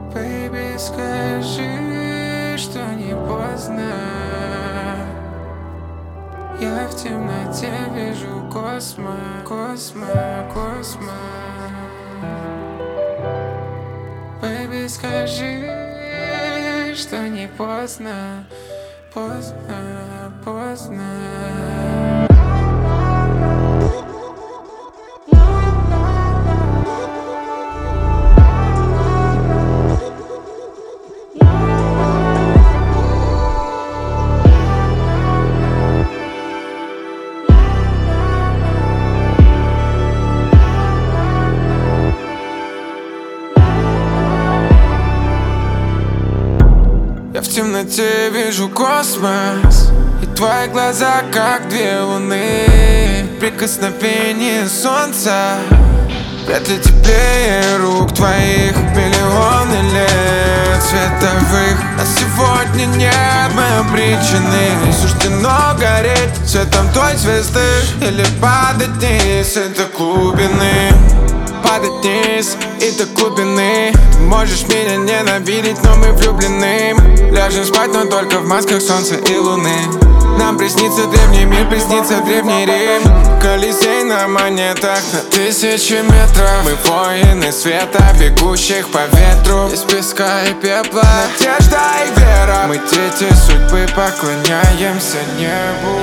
Baby, скажи, что не поздно. Я в темноте вижу космос, космос. Baby, скажи, что не поздно, поздно. Я в темноте вижу космос, и твои глаза как две луны. Прикосновение солнца вряд ли теплее рук твоих. Миллионы лет световых, а сегодня нет моей причины. Суждено гореть светом той звезды или падать вниз до глубины. Падать вниз и до глубины. Ты можешь меня ненавидеть, но мы влюблены. Ляжем спать, но только в масках солнца и луны. Нам приснится древний мир, приснится древний Рим. Колизей на монетах на 1000 метров. Мы воины света, бегущих по ветру. Из песка и пепла надежда и вера. Мы дети судьбы, поклоняемся небу.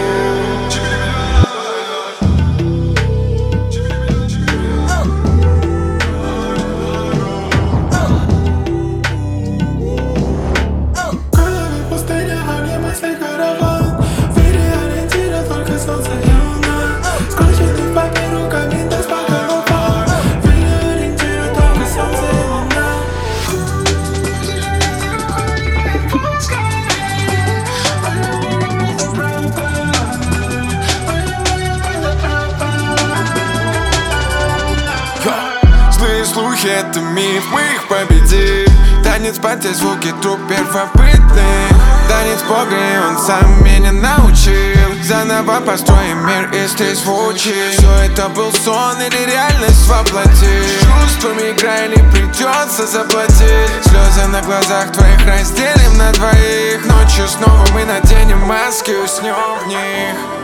Злые слухи — это миф, мы их победим. Танец под те звуки труб первобытных. Танец Бога, и он сам меня научил. Заново построим мир из трезвучий. Все это был сон или реальность воплоти. Чувствами играй или придется заплатить. Слезы на глазах твоих разделим на двоих. Ночью снова мы наденем маски, уснем в них.